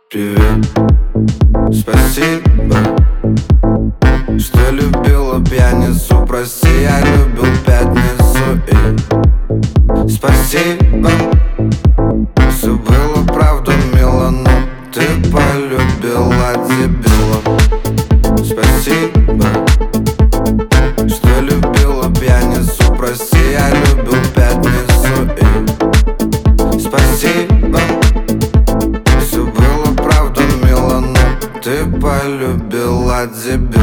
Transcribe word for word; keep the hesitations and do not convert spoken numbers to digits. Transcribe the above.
Привет, спасибо, что любила пьяницу. Прости, я любил пятницу. И спасибо, все было правда мило, но ты полюбила дебила. Спасибо, что любила пьяницу. Прости, я любил пятницу. И спасибо, все было правда мило, но ты полюбила дебила.